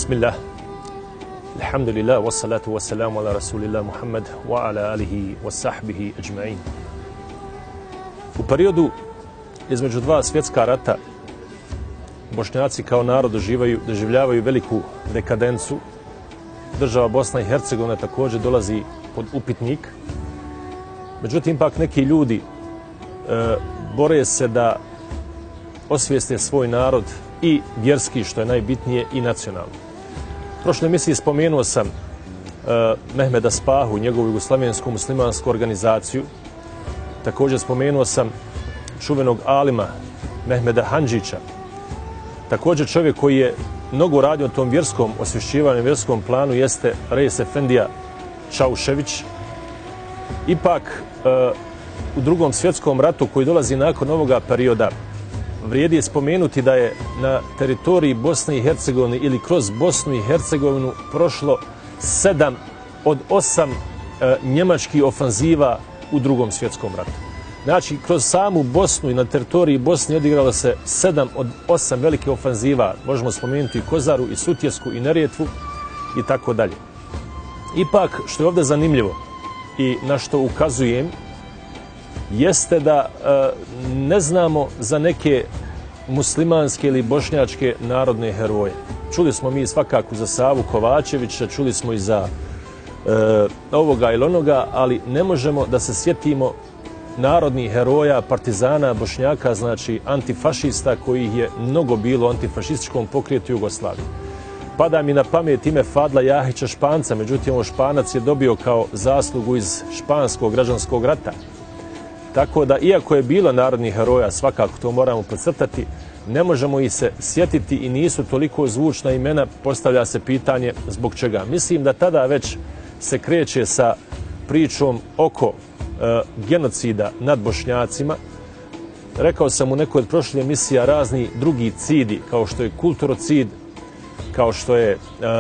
Bismillah. Alhamdulillah, wassalatu wassalamu ala rasulillah Muhammad wa ala alihi wa sahbihi ajma'in. U periodu između dva svjetska rata Bošnjaci kao narod doživljavaju veliku dekadencu. Država Bosna i Hercegovina također dolazi pod upitnik. Međutim, pak neki ljudi bore se da osvijeste svoj narod i vjerski, što je najbitnije, i nacionalno. U prošloj emisiji spomenuo sam Mehmeda Spahu, njegovu jugoslavensku muslimansku organizaciju. Također spomenuo sam čuvenog alima Mehmeda Handžića. Također čovjek koji je mnogo radio na tom vjerskom osvješćivanju, vjerskom planu, jeste Reis Efendija Čaušević. Ipak, u Drugom svjetskom ratu koji dolazi nakon ovoga perioda, vrijedi je spomenuti da je na teritoriji Bosne i Hercegovine ili kroz Bosnu i Hercegovinu prošlo 7 od 8 njemačkih ofanziva u Drugom svjetskom ratu. Znači, kroz samu Bosnu i na teritoriji Bosne odigralo se 7 od 8 velike ofanziva. Možemo spomenuti i Kozaru, i Sutjesku, i Neretvu i tako dalje. Ipak, što je ovdje zanimljivo i na što ukazujem, jeste da ne znamo za neke muslimanske ili bošnjačke narodne heroje. Čuli smo mi svakako za Savu Kovačevića, čuli smo i za ovoga ili onoga, ali ne možemo da se sjetimo narodnih heroja, partizana, Bošnjaka, znači antifašista, kojih je mnogo bilo u antifašističkom pokretu Jugoslavije. Pada mi na pamet ime Fadla Jahića Španca, međutim, ovo Španac je dobio kao zaslugu iz Španskog građanskog rata. Tako da, iako je bilo narodnih heroja, svakako to moramo podcrtati, ne možemo ih se sjetiti i nisu toliko zvučna imena, postavlja se pitanje zbog čega. Mislim da tada već se kreće sa pričom oko genocida nad Bošnjacima. Rekao sam u nekoj od prošlih emisija razni drugi cidi, kao što je kulturocid, kao što je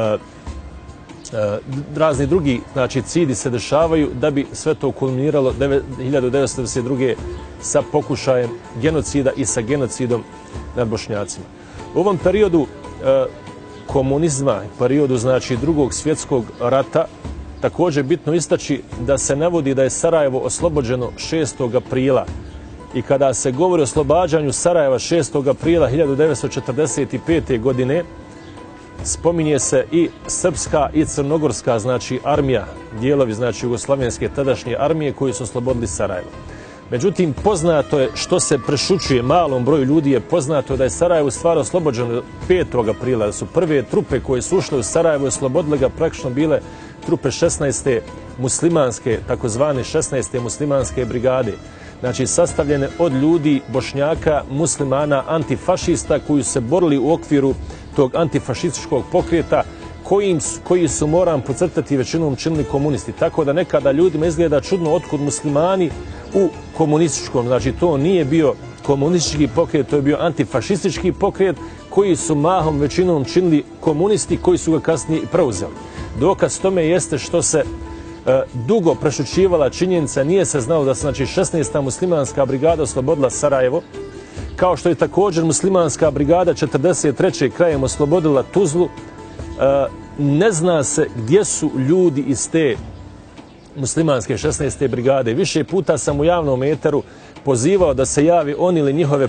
razni drugi, znači, cidi se dešavaju da bi sve to kulminiralo 1992. sa pokušajem genocida i sa genocidom nad Bošnjacima. U ovom periodu komunizma, periodu, znači, Drugog svjetskog rata, također bitno istaći da se navodi da je Sarajevo oslobođeno 6. aprila. I kada se govori o oslobađanju Sarajeva 6. aprila 1945. godine, spominje se i srpska i crnogorska, znači, armija, dijelovi, znači, jugoslavenske tadašnje armije koji su oslobodili Sarajevo. Međutim, poznato je, što se prešućuje malom broju ljudi, je poznato da je Sarajevo stvarno oslobođeno 5. aprila, da su prve trupe koje su ušle u Sarajevo i oslobodile ga praktično bile trupe 16. muslimanske, takozvane 16. muslimanske brigade. Znači, sastavljene od ljudi, Bošnjaka, muslimana, antifašista koji su se borili u okviru tog antifašističkog pokreta koji su, moram podcrtati, većinom činili komunisti. Tako da nekada ljudima izgleda čudno otkud muslimani u komunističkom. Znači, to nije bio komunistički pokret, to je bio antifašistički pokret koji su mahom većinom činili komunisti koji su ga kasnije i preuzeli. Dokaz tome jeste što se dugo prešućivala činjenica, nije se znalo da se, znači, 16. muslimanska brigada oslobodila Sarajevo, kao što je također muslimanska brigada 43. krajem oslobodila Tuzlu. Ne zna se gdje su ljudi iz te muslimanske 16. brigade. Više puta sam u javnom eteru pozivao da se javi oni ili njihove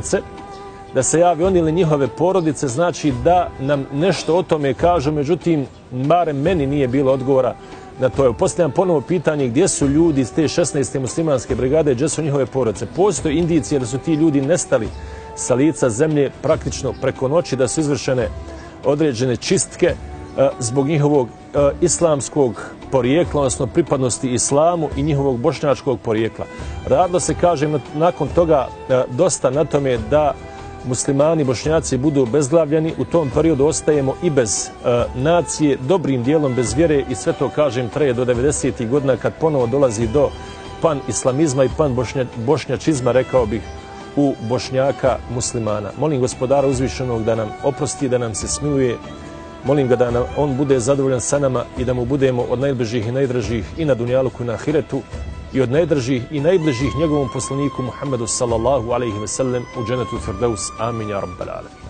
porodice, znači da nam nešto o tome kažu, međutim, barem meni nije bilo odgovora na to. Postavljam ponovo pitanje gdje su ljudi iz te 16. muslimanske brigade, gdje su njihove porodice. Postoje indicije da su ti ljudi nestali sa lica zemlje praktično preko noći, da su izvršene određene čistke zbog njihovog islamskog porijekla, odnosno pripadnosti islamu i njihovog bošnjačkog porijekla. Radilo se, kažem, nakon toga dosta na tome da muslimani, Bošnjaci budu obezglavljeni. U tom periodu ostajemo i bez nacije, dobrim dijelom bez vjere, i sve to, kažem, traje do 90. godina kad ponovo dolazi do pan-islamizma i pan-bošnjačizma, rekao bih, u Bošnjaka muslimana. Molim Gospodara uzvišenog da nam oprosti, da nam se smiluje. Molim ga da nam on bude zadovoljan sa nama i da mu budemo od najbližih i najdražih i na dunjaluku i na ahiretu, i od najdražih i najbližih njegovom poslaniku Muhammedu sallallahu alaihi ve sellem u dženetu Firdaus. Amin, ja rabbal alamin.